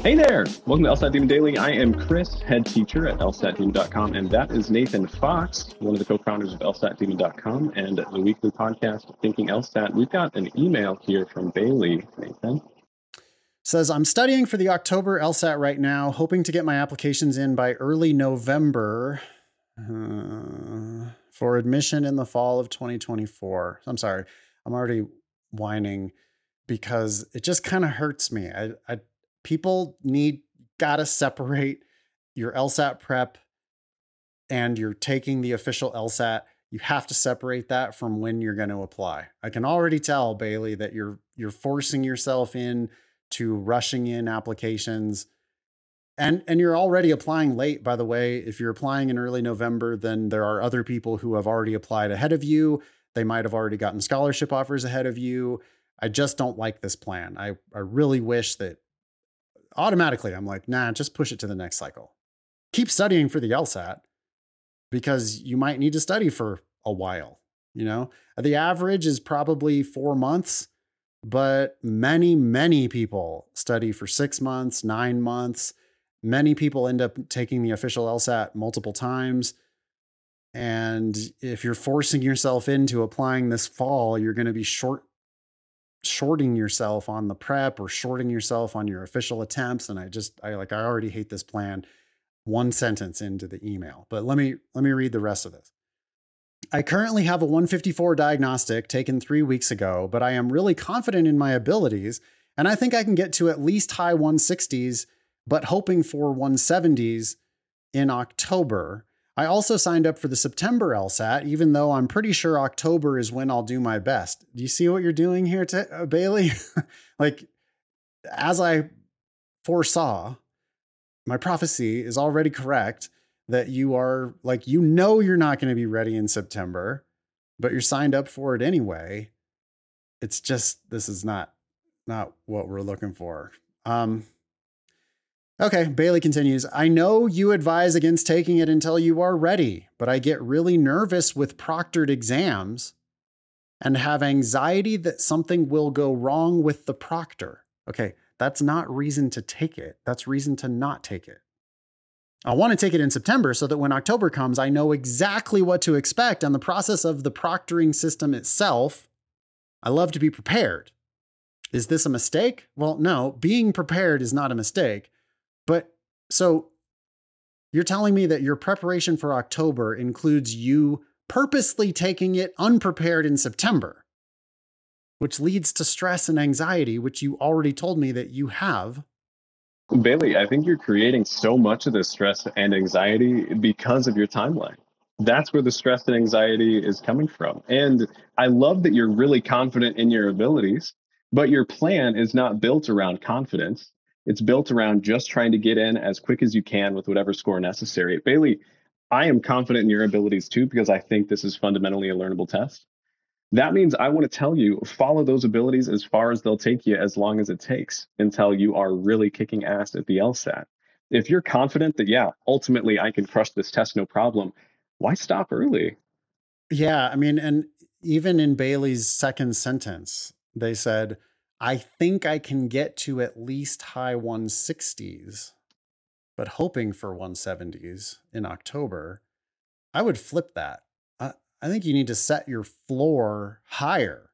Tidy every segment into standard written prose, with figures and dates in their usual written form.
Hey there! Welcome to LSAT Demon Daily. I am Chris, head teacher at lsatdemon.com, and that is Nathan Fox, one of the co-founders of lsatdemon.com and the weekly podcast, Thinking LSAT. We've got an email here from Bailey. Nathan says, I'm studying for the October LSAT right now, hoping to get my applications in by early November for admission in the fall of 2024. I'm sorry, I'm already whining because it just kind of hurts me. People gotta separate your LSAT prep and you're taking the official LSAT. You have to separate that from when you're going to apply. I can already tell, Bailey, that you're forcing yourself in to rushing in applications. And you're already applying late, by the way. If you're applying in early November, then there are other people who have already applied ahead of you. They might have already gotten scholarship offers ahead of you. I just don't like this plan. I really wish that automatically I'm like, nah, just push it to the next cycle. Keep studying for the LSAT because you might need to study for a while. You know, the average is probably 4 months, but many people study for 6 months, 9 months. Many people end up taking the official LSAT multiple times. And if you're forcing yourself into applying this fall, you're going to be shorting yourself on the prep or shorting yourself on your official attempts. And I already hate this plan. One sentence into the email, but let me read the rest of this. I currently have a 154 diagnostic taken 3 weeks ago, but I am really confident in my abilities. And I think I can get to at least high 160s, but hoping for 170s in October. I also signed up for the September LSAT, even though I'm pretty sure October is when I'll do my best. Do you see what you're doing here, Bailey? Like, as I foresaw, my prophecy is already correct that you are like, you're not going to be ready in September, but you're signed up for it anyway. It's just, this is not what we're looking for. Okay, Bailey continues. I know you advise against taking it until you are ready, but I get really nervous with proctored exams and have anxiety that something will go wrong with the proctor. Okay, that's not reason to take it. That's reason to not take it. I want to take it in September so that when October comes, I know exactly what to expect on the process of the proctoring system itself. I love to be prepared. Is this a mistake? Well, no, being prepared is not a mistake. But so you're telling me that your preparation for October includes you purposely taking it unprepared in September, which leads to stress and anxiety, which you already told me that you have. Bailey, I think you're creating so much of this stress and anxiety because of your timeline. That's where the stress and anxiety is coming from. And I love that you're really confident in your abilities, but your plan is not built around confidence. It's built around just trying to get in as quick as you can with whatever score necessary. Bailey, I am confident in your abilities too, because I think this is fundamentally a learnable test. That means I want to tell you, follow those abilities as far as they'll take you, as long as it takes until you are really kicking ass at the LSAT. If you're confident that, yeah, ultimately I can crush this test, no problem, why stop early? Yeah, I mean, and even in Bailey's second sentence, they said, I think I can get to at least high 160s, but hoping for 170s in October. I would flip that. I think you need to set your floor higher.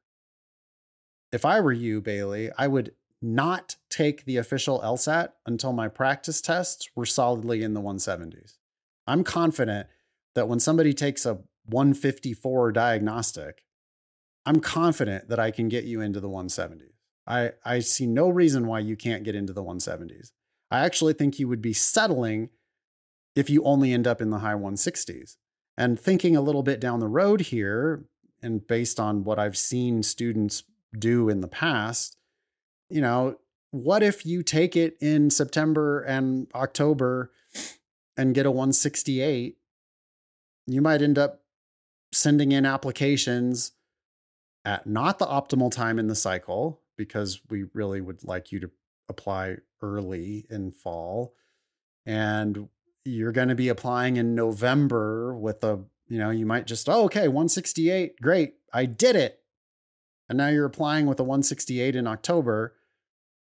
If I were you, Bailey, I would not take the official LSAT until my practice tests were solidly in the 170s. I'm confident that when somebody takes a 154 diagnostic, I'm confident that I can get you into the 170s. I see no reason why you can't get into the 170s. I actually think you would be settling if you only end up in the high 160s. And thinking a little bit down the road here, and based on what I've seen students do in the past, you know, what if you take it in September and October and get a 168? You might end up sending in applications at not the optimal time in the cycle, because we really would like you to apply early in fall. And you're going to be applying in November with you might just, okay, 168, great, I did it. And now you're applying with a 168 in October.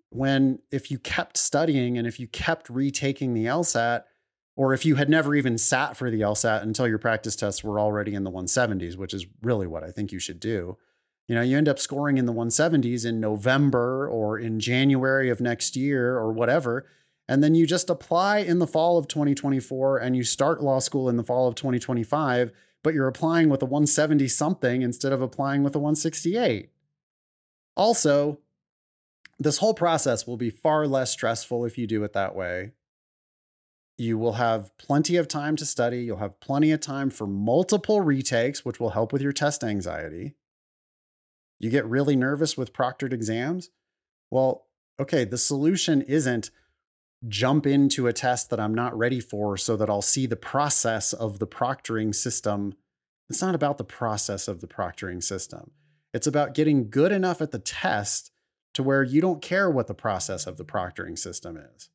When if you kept studying and if you kept retaking the LSAT, or if you had never even sat for the LSAT until your practice tests were already in the 170s, which is really what I think you should do. You end up scoring in the 170s in November or in January of next year or whatever. And then you just apply in the fall of 2024 and you start law school in the fall of 2025, but you're applying with a 170 something instead of applying with a 168. Also, this whole process will be far less stressful if you do it that way. You will have plenty of time to study. You'll have plenty of time for multiple retakes, which will help with your test anxiety. You get really nervous with proctored exams. Well, okay, the solution isn't jump into a test that I'm not ready for so that I'll see the process of the proctoring system. It's not about the process of the proctoring system. It's about getting good enough at the test to where you don't care what the process of the proctoring system is.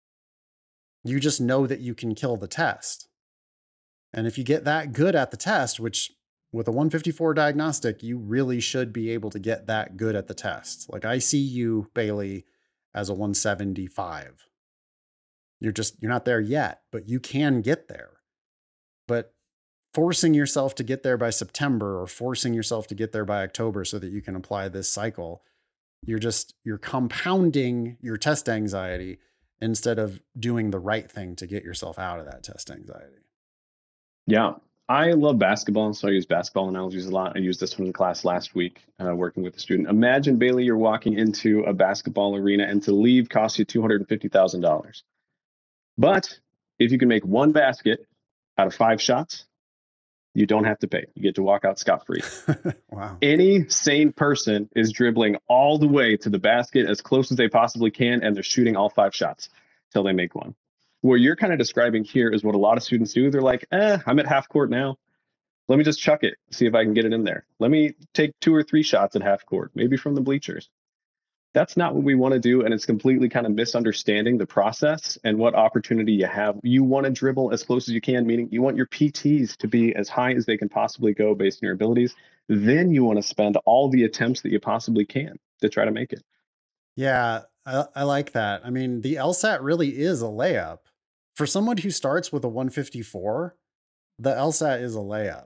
You just know that you can kill the test. And if you get that good at the test, which with a 154 diagnostic, you really should be able to get that good at the test. Like I see you, Bailey, as a 175. You're not there yet, but you can get there. But forcing yourself to get there by September or forcing yourself to get there by October so that you can apply this cycle, you're compounding your test anxiety instead of doing the right thing to get yourself out of that test anxiety. Yeah. I love basketball, so I use basketball analogies a lot. I used this one in class last week, working with a student. Imagine, Bailey, you're walking into a basketball arena and to leave costs you $250,000. But if you can make one basket out of 5 shots, you don't have to pay. You get to walk out scot-free. Wow. Any sane person is dribbling all the way to the basket as close as they possibly can, and they're shooting all 5 shots till they make one. What you're kind of describing here is what a lot of students do. They're like, I'm at half court now. Let me just chuck it, see if I can get it in there. Let me take 2 or 3 shots at half court, maybe from the bleachers. That's not what we want to do, and it's completely kind of misunderstanding the process and what opportunity you have. You want to dribble as close as you can, meaning you want your PTs to be as high as they can possibly go based on your abilities. Then you want to spend all the attempts that you possibly can to try to make it. Yeah, I like that. I mean, the LSAT really is a layup. For someone who starts with a 154, the LSAT is a layup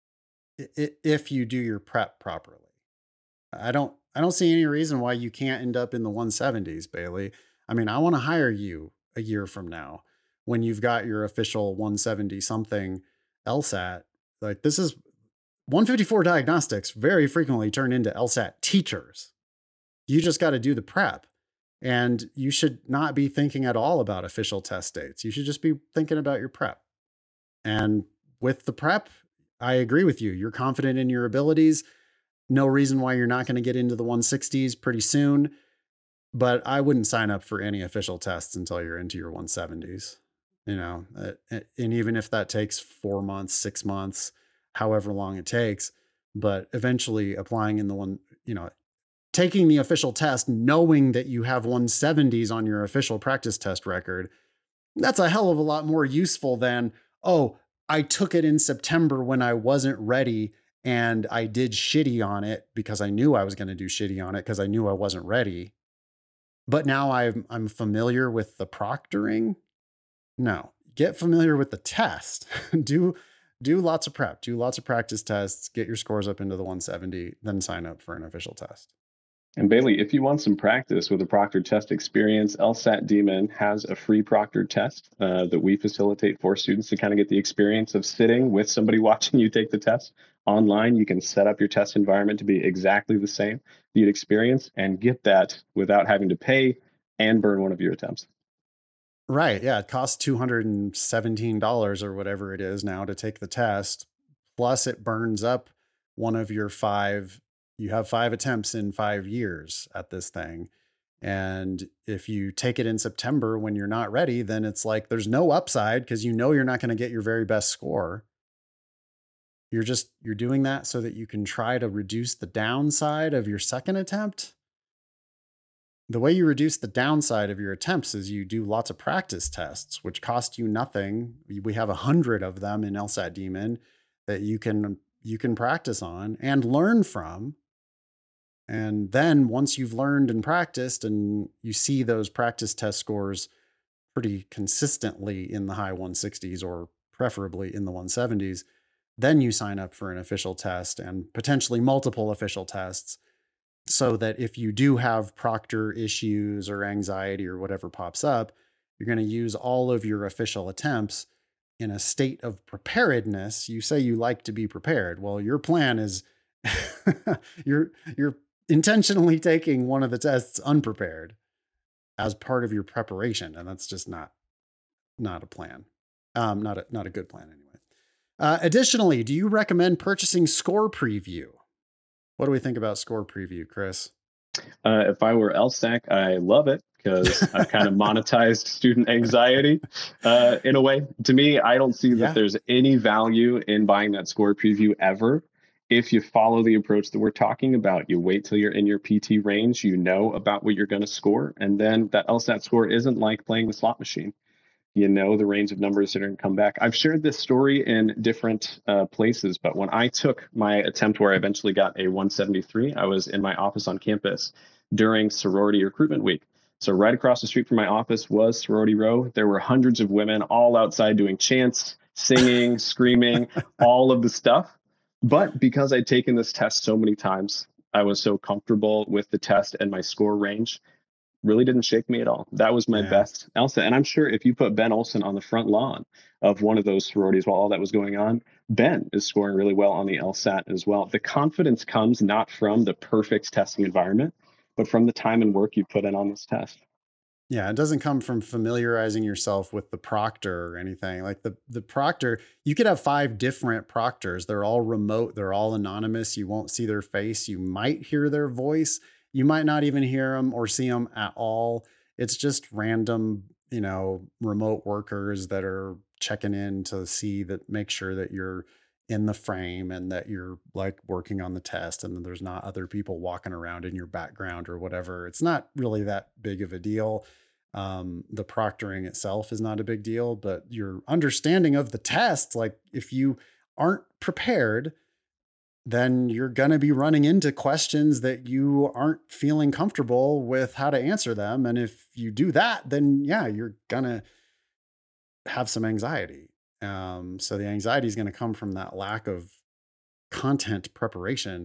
if you do your prep properly. I don't see any reason why you can't end up in the 170s, Bailey. I mean, I want to hire you a year from now when you've got your official 170 something LSAT. Like this is 154 diagnostics very frequently turn into LSAT teachers. You just got to do the prep. And you should not be thinking at all about official test dates. You should just be thinking about your prep. And with the prep, I agree with you. You're confident in your abilities. No reason why you're not going to get into the 160s pretty soon. But I wouldn't sign up for any official tests until you're into your 170s. And even if that takes 4 months, 6 months, however long it takes, but eventually applying in the one, taking the official test, knowing that you have 170s on your official practice test record, that's a hell of a lot more useful than, I took it in September when I wasn't ready and I did shitty on it because I knew I was going to do shitty on it because I knew I wasn't ready. But now I'm familiar with the proctoring. No, get familiar with the test. do lots of prep, do lots of practice tests, get your scores up into the 170, then sign up for an official test. And Bailey, if you want some practice with a proctored test experience, LSAT Demon has a free proctored test that we facilitate for students to kind of get the experience of sitting with somebody watching you take the test. Online, you can set up your test environment to be exactly the same you'd experience and get that without having to pay and burn one of your attempts. Right. Yeah. It costs $217 or whatever it is now to take the test. Plus, it burns up one of your 5. You have 5 attempts in 5 years at this thing. And if you take it in September when you're not ready, then it's like there's no upside because you're not going to get your very best score. You're doing that so that you can try to reduce the downside of your second attempt. The way you reduce the downside of your attempts is you do lots of practice tests, which cost you nothing. We have 100 of them in LSAT Demon that you can practice on and learn from. And then once you've learned and practiced and you see those practice test scores pretty consistently in the high 160s or preferably in the 170s, then you sign up for an official test and potentially multiple official tests, so that if you do have proctor issues or anxiety or whatever pops up, you're going to use all of your official attempts in a state of preparedness. You say you like to be prepared. Well, your plan is you're intentionally taking one of the tests unprepared as part of your preparation, and that's just not a plan. Not a good plan anyway. Additionally, do you recommend purchasing Score Preview? What do we think about Score Preview, Chris? If I were LSAC, I love it because I've kind of monetized student anxiety in a way. To me, I don't see that there's any value in buying that Score Preview ever. If you follow the approach that we're talking about, you wait till you're in your PT range, you know about what you're going to score, and then that LSAT score isn't like playing the slot machine. You know the range of numbers that are going to come back. I've shared this story in different places, but when I took my attempt where I eventually got a 173, I was in my office on campus during sorority recruitment week. So right across the street from my office was Sorority Row. There were hundreds of women all outside doing chants, singing, screaming, all of the stuff. But because I'd taken this test so many times, I was so comfortable with the test and my score range. Really didn't shake me at all. That was my best LSAT. And I'm sure if you put Ben Olson on the front lawn of one of those sororities while all that was going on, Ben is scoring really well on the LSAT as well. The confidence comes not from the perfect testing environment, but from the time and work you put in on this test. Yeah, it doesn't come from familiarizing yourself with the proctor or anything. Like the proctor, you could have 5 different proctors. They're all remote. They're all anonymous. You won't see their face. You might hear their voice. You might not even hear them or see them at all. It's just random, remote workers that are checking in to see that, make sure that you're in the frame and that you're like working on the test and that there's not other people walking around in your background or whatever. It's not really that big of a deal. The proctoring itself is not a big deal, but your understanding of the test, like if you aren't prepared, then you're going to be running into questions that you aren't feeling comfortable with how to answer them. And if you do that, then you're going to have some anxiety. So the anxiety is going to come from that lack of content preparation.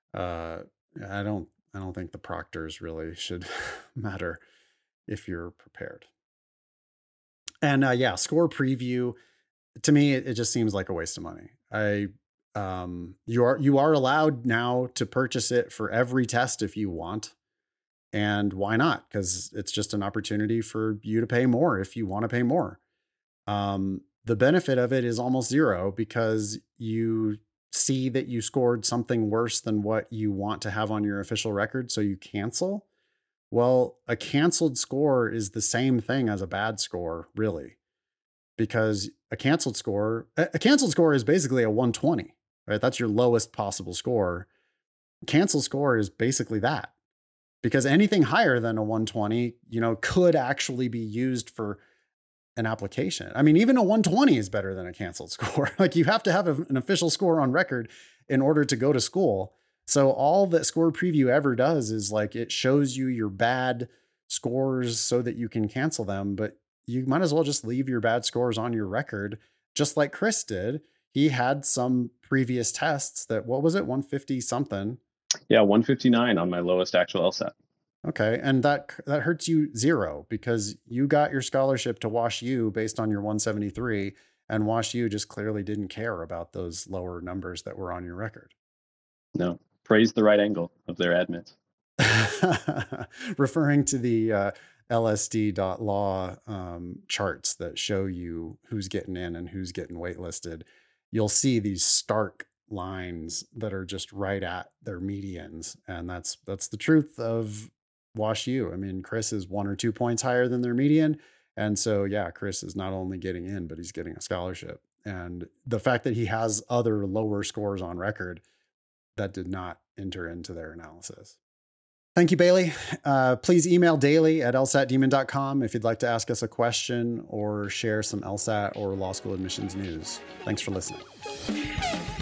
I don't think the proctors really should matter if you're prepared. And Score Preview, to me, it just seems like a waste of money. You are allowed now to purchase it for every test if you want. And why not? Because it's just an opportunity for you to pay more if you want to pay more. The benefit of it is almost zero because you see that you scored something worse than what you want to have on your official record, so you cancel. Well, a canceled score is the same thing as a bad score, really, because a canceled score is basically a 120, right? That's your lowest possible score. Canceled score is basically that, because anything higher than a 120, could actually be used for an application. I mean, even a 120 is better than a canceled score. Like you have to have an official score on record in order to go to school. So all that Score Preview ever does is like, it shows you your bad scores so that you can cancel them, but you might as well just leave your bad scores on your record, just like Chris did. He had some previous tests that, what was it? 150 something. Yeah. 159 on my lowest actual LSAT. Okay. And that hurts you zero because you got your scholarship to Wash U based on your 173, and Wash U just clearly didn't care about those lower numbers that were on your record. No, praise the right angle of their admins. Referring to the LSD.law charts that show you who's getting in and who's getting waitlisted, you'll see these stark lines that are just right at their medians. And that's the truth of Wash U. I mean, Chris is 1 or 2 points higher than their median. And so, Chris is not only getting in, but he's getting a scholarship. And the fact that he has other lower scores on record, that did not enter into their analysis. Thank you, Bailey. Please email daily@lsatdemon.com if you'd like to ask us a question or share some LSAT or law school admissions news. Thanks for listening.